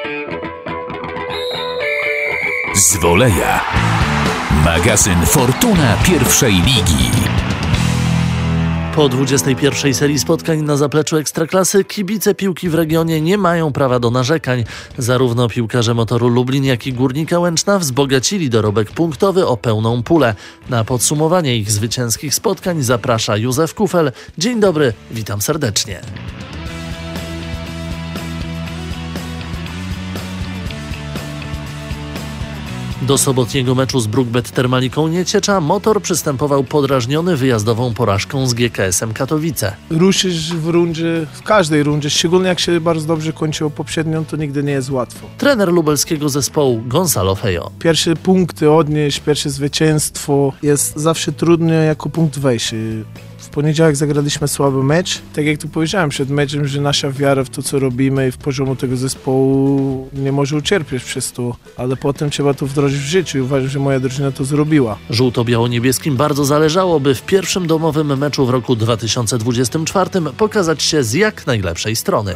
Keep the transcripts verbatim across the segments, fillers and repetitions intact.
Z Woleja. Magazyn Fortuna Pierwszej Ligi. Po dwudziestej pierwszej serii spotkań na zapleczu Ekstraklasy kibice piłki w regionie nie mają prawa do narzekań. Zarówno piłkarze Motoru Lublin, jak i Górnika Łęczna wzbogacili dorobek punktowy o pełną pulę. Na podsumowanie ich zwycięskich spotkań zaprasza Józef Kufel. Dzień dobry, witam serdecznie. Do sobotniego meczu z Brookbet Termaliką Nieciecza Motor przystępował podrażniony wyjazdową porażką z G K S-em Katowice. Ruszysz w rundzie, w każdej rundzie, szczególnie jak się bardzo dobrze kończyło poprzednią, to nigdy nie jest łatwo. Trener lubelskiego zespołu Gonzalo Fejo. Pierwsze punkty odnieść, pierwsze zwycięstwo jest zawsze trudne jako punkt wejścia. W poniedziałek zagraliśmy słaby mecz. Tak jak tu powiedziałem przed meczem, że nasza wiara w to, co robimy i w poziomu tego zespołu nie może ucierpieć przez to, ale potem trzeba to wdrożyć w życiu i uważam, że moja drużyna to zrobiła. Żółto-biało-niebieskim bardzo zależało, by w pierwszym domowym meczu w roku dwa tysiące dwudziestym czwartym pokazać się z jak najlepszej strony.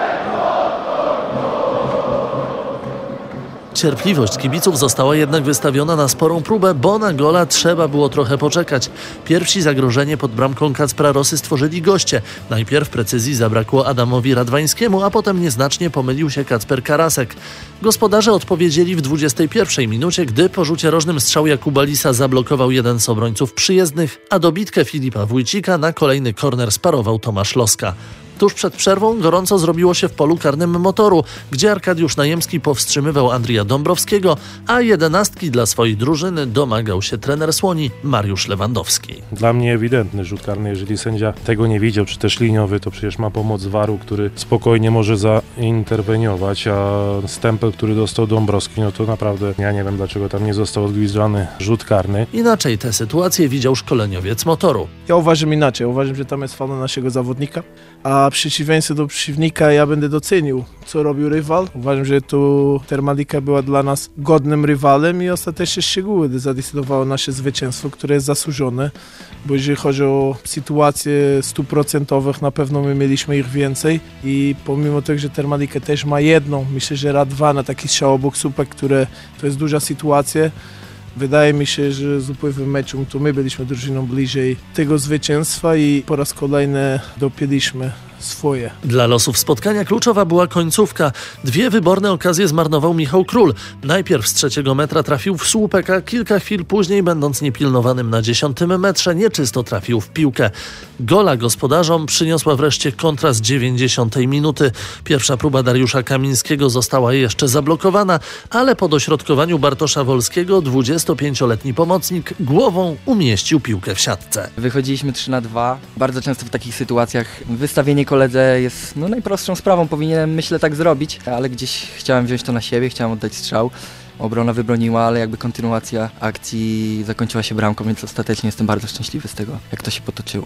Cierpliwość kibiców została jednak wystawiona na sporą próbę, bo na gola trzeba było trochę poczekać. Pierwsi zagrożenie pod bramką Kacpra Rosy stworzyli goście. Najpierw precyzji zabrakło Adamowi Radwańskiemu, a potem nieznacznie pomylił się Kacper Karasek. Gospodarze odpowiedzieli w dwudziestej pierwszej minucie, gdy po rzucie rożnym strzał Jakuba Lisa zablokował jeden z obrońców przyjezdnych, a dobitkę Filipa Wójcika na kolejny korner sparował Tomasz Loska. Tuż przed przerwą gorąco zrobiło się w polu karnym Motoru, gdzie Arkadiusz Najemski powstrzymywał Andrija Dąbrowskiego, a jedenastki dla swojej drużyny domagał się trener Słoni Mariusz Lewandowski. Dla mnie ewidentny rzut karny, jeżeli sędzia tego nie widział, czy też liniowy, to przecież ma pomoc waru, który spokojnie może zainterweniować, a stempel, który dostał Dąbrowski, no to naprawdę ja nie wiem, dlaczego tam nie został odgwizdany rzut karny. Inaczej tę sytuację widział szkoleniowiec Motoru. Ja uważam inaczej, uważam, że tam jest faul naszego zawodnika, a w przeciwieństwie do przeciwnika ja będę docenił, co robił rywal. Uważam, że tu Termalika była dla nas godnym rywalem i ostatecznie szczegóły zadecydowało nasze zwycięstwo, które jest zasłużone, bo jeżeli chodzi o sytuacje stuprocentowych, na pewno my mieliśmy ich więcej i pomimo tego, że Termalika też ma jedną, myślę, że raz dwa na taki strzał obok słupek, które to jest duża sytuacja. Wydaje mi się, że z upływem meczu to my byliśmy drużyną bliżej tego zwycięstwa i po raz kolejny dopięliśmy swoje. Dla losów spotkania kluczowa była końcówka. Dwie wyborne okazje zmarnował Michał Król. Najpierw z trzeciego metra trafił w słupek, a kilka chwil później, będąc niepilnowanym na dziesiątym metrze, nieczysto trafił w piłkę. Gola gospodarzom przyniosła wreszcie kontra z dziewięćdziesiątej minuty. Pierwsza próba Dariusza Kamińskiego została jeszcze zablokowana, ale po dośrodkowaniu Bartosza Wolskiego dwudziestopięcioletni pomocnik głową umieścił piłkę w siatce. Wychodziliśmy trzy na dwa. Bardzo często w takich sytuacjach wystawienie koledze jest no, najprostszą sprawą, powinienem myślę tak zrobić, ale gdzieś chciałem wziąć to na siebie, chciałem oddać strzał. Obrona wybroniła, ale jakby kontynuacja akcji zakończyła się bramką, więc ostatecznie jestem bardzo szczęśliwy z tego, jak to się potoczyło.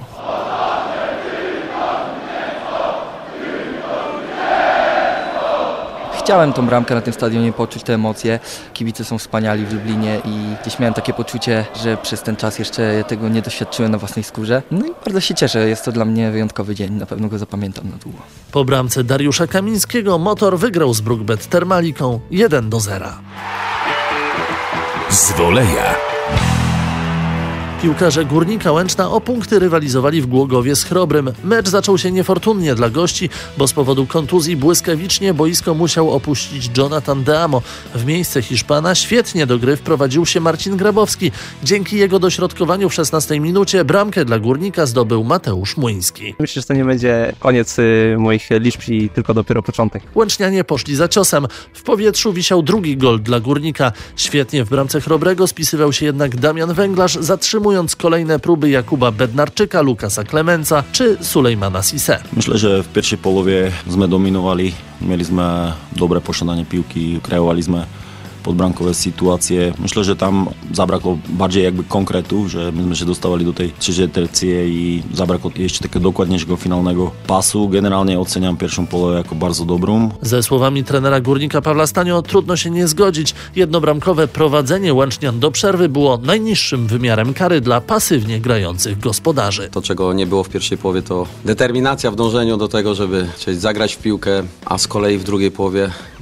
Chciałem tą bramkę na tym stadionie poczuć, te emocje. Kibice są wspaniali w Lublinie i gdzieś miałem takie poczucie, że przez ten czas jeszcze tego nie doświadczyłem na własnej skórze. No i bardzo się cieszę, jest to dla mnie wyjątkowy dzień, na pewno go zapamiętam na długo. Po bramce Dariusza Kamińskiego Motor wygrał z Brookbet Termaliką jeden do zera. Z Woleja. Piłkarze Górnika Łęczna o punkty rywalizowali w Głogowie z Chrobrym. Mecz zaczął się niefortunnie dla gości, bo z powodu kontuzji błyskawicznie boisko musiał opuścić Jonathan Deamo. W miejsce Hiszpana świetnie do gry wprowadził się Marcin Grabowski. Dzięki jego dośrodkowaniu w szesnastej minucie bramkę dla Górnika zdobył Mateusz Młyński. Myślę, że to nie będzie koniec y, moich liczb i tylko dopiero początek. Łęcznianie poszli za ciosem. W powietrzu wisiał drugi gol dla Górnika. Świetnie w bramce Chrobrego spisywał się jednak Damian Węglarz, zatrzymując kolejne próby Jakuba Bednarczyka, Lukasa Klemenca czy Sulejmana Sise. Myślę, że w pierwszej połowie sme dominowali, mieliśmy dobre posiadanie piłki, kreowaliśmy podbramkowe sytuacje. Myślę, że tam zabrakło bardziej jakby konkretów, że myśmy się dostawali do tej trzeciej tercji i zabrakło jeszcze takiego dokładniejszego finalnego pasu. Generalnie oceniam pierwszą połowę jako bardzo dobrą. Ze słowami trenera Górnika Pawła Stanio trudno się nie zgodzić. Jednobramkowe prowadzenie Łęcznian do przerwy było najniższym wymiarem kary dla pasywnie grających gospodarzy. To, czego nie było w pierwszej połowie, to determinacja w dążeniu do tego, żeby chcieć zagrać w piłkę, a z kolei w drugiej połowie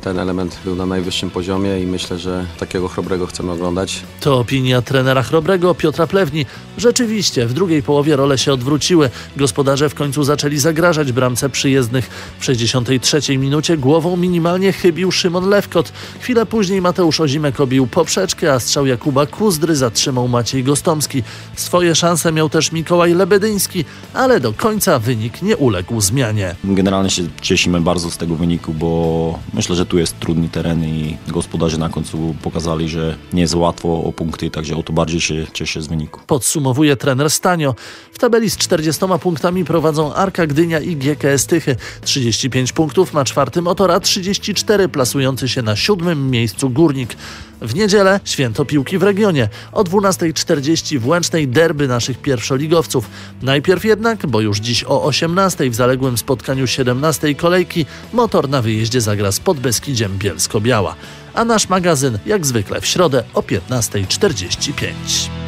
ten element był na najwyższym poziomie i myślę, że takiego Chrobrego chcemy oglądać. To opinia trenera Chrobrego Piotra Plewni. Rzeczywiście, w drugiej połowie role się odwróciły. Gospodarze w końcu zaczęli zagrażać bramce przyjezdnych. W sześćdziesiątej trzeciej minucie głową minimalnie chybił Szymon Lewkot. Chwilę później Mateusz Ozimek obił poprzeczkę, a strzał Jakuba Kuzdry zatrzymał Maciej Gostomski. Swoje szanse miał też Mikołaj Lebedyński, ale do końca wynik nie uległ zmianie. Generalnie się cieszymy bardzo z tego wyniku, bo myślę, że tu jest trudny teren i gospodarze na końcu pokazali, że nie jest łatwo o punkty, także o to bardziej się cieszę z wyniku. Podsumowuje trener Stanio. W tabeli z czterdziestoma punktami prowadzą Arka Gdynia i G K S Tychy. trzydzieści pięć punktów ma czwarty Motor, a trzydzieści cztery plasujący się na siódmym miejscu Górnik. W niedzielę święto piłki w regionie. O dwunastej czterdzieści w Łęcznej derby naszych pierwszoligowców. Najpierw jednak, bo już dziś o osiemnastej w zaległym spotkaniu siedemnastej kolejki Motor na wyjeździe zagra z Podbeskidziem Bielsko-Biała. A nasz magazyn jak zwykle w środę o piętnastej czterdzieści pięć.